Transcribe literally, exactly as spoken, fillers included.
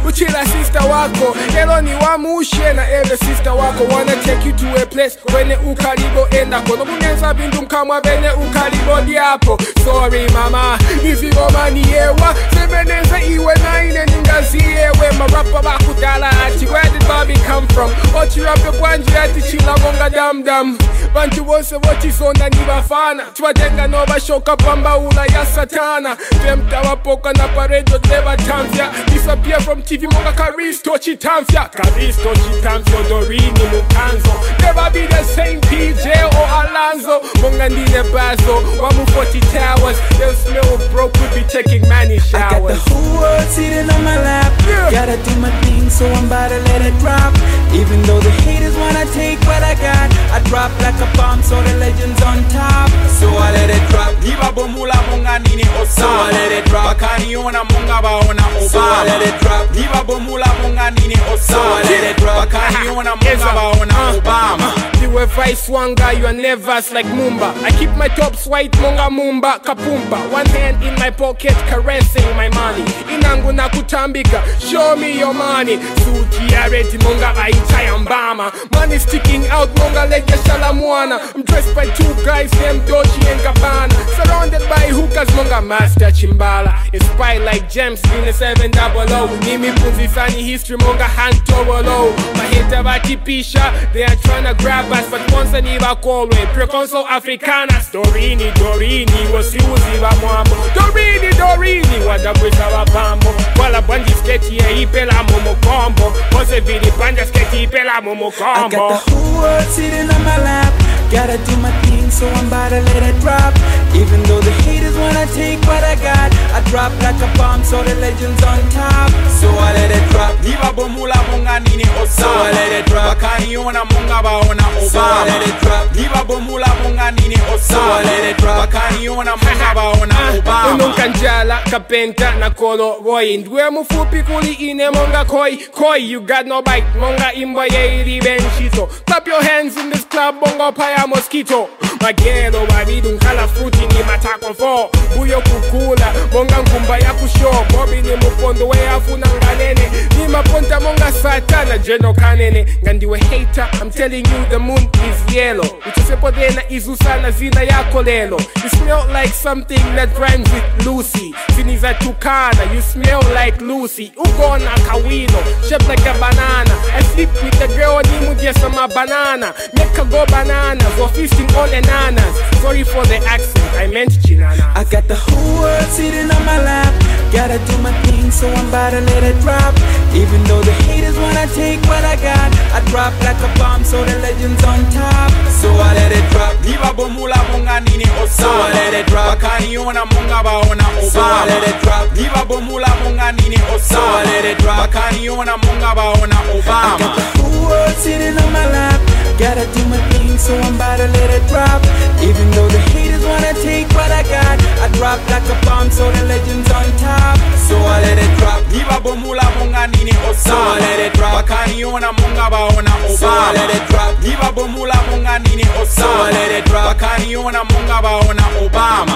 uchila sister wako elo ni wamushe na every sister wako wanna take you to a place wene ukalibo enda kono kungenza bindu mkamwa bene ukalibo diapo. Sorry mama nizigo mani yewa sebeneza iwe naine ningazi yewe marapa bakudala ati where did Bobby come from ochi rape kwanji ati chila bonga dam dam bantu wose wochi sonda nibafana chwatenga nova shoka pamba ula ya satana femta wapoka na paredo deva tamfya disappear from T V monga karisto chitamfya karisto chitamfya dorini mukanzo never be the same P J or Alonzo monga ndine bazo wamu forty towers they'll smell broke would be taking many showers. I got the whole world sitting on my lap, yeah. Gotta do my thing so I'm about to let it drop. Even though the haters wanna take what I got, I drop like a bomb so the legends on top. So I let it drop. Niba bomula monga nini Osama. So I let it drop. Bakaniona monga baona Obama. So I let it drop. Niba bomula monga nini Osama. So I let it drop. Bakaniona monga baona Obama. You a vice wanga, you are never like Mumba. I keep my tops white, monga mumba, kapumba. One hand in my pocket, caressing my money. Inangu na kutambika, show me your money. Suti ya reti monga aicha yambama. Money sticking out, monga lege shalamwana. I'm dressed by two guys, them Dolce and Gabbana. Surrounded by hookahs, monga master chimbala. Inspired like gems in the seven double O. Nimi punzi sani history, monga hand towolo. Mahita batipisha, they are trying to grab us, but once I never call we Preconsul Africanas. Dorini, Dorini, wasiuzi wa mwambo. Dorini, Dorini, wadabwisa wa bambo. Wala bandi sketi ya ipela momo combo. Pose vidi panja sketi ipela momo combo. I got the whole world sitting on my lap. Gotta do my thing so I'm about to let it drop. Even though the haters wanna take what I got, I drop like a bomb so the legends on top. So I let it drop. Niba bomula monga nini Osama. So I let it drop. Bakaniona monga baona Obama. So I let it drop. Niba bomula monga nini Osama. So I let it drop. Bakaniona monga baona Obama. Ununkanjala kapenta na kolo boy. Ndwe mufupi kuli ine monga koi koi. You got no bite monga imbo ye iri benchito. Clap your hands in this club bongo paya mosquito. Magelo wabidu nkala fruti ni matako fo. Buyo kukula monga nkumba ya kusho. Bobi ni mufondo we afuna nganene. Ni maponta monga satana jeno kanene. Ngandiwe hater, I'm telling you the moon is yellow. Utusepo dena izusana zina yako lelo. You smell like something that rhymes with Lucy. Siniza tukana, you smell like Lucy. Ugona kawilo, shaped like a banana. I sleep with the girl nimu jesa ma banana. Make her go bananas, or feasting all the nanas. Sorry for the accent, I meant chinana. I got the whole world sitting on my lap. Gotta do my thing so I'm about to let it drop. Even though the haters wanna take what I got, I drop like a bomb so the legends on top. So I let it drop. Niba bomula monga nini Osama. So I let it drop. Bakaniona monga baona Obama. So I let it drop. Niba bomula monga nini Osama. So I let it drop. Bakaniona monga baona Obama. I got the whole world sitting on my lap. Gotta do my thing so I'm about to let it drop. Even though the haters wanna take what I got, I drop like a bomb so the legends on top. So I let it drop. Niba bomula monga nini Osama. So I let it drop. Bakaniona monga baona Obama. So I let it drop. Niba bomula monga nini Osama. So I let it drop. Bakaniona monga baona Obama.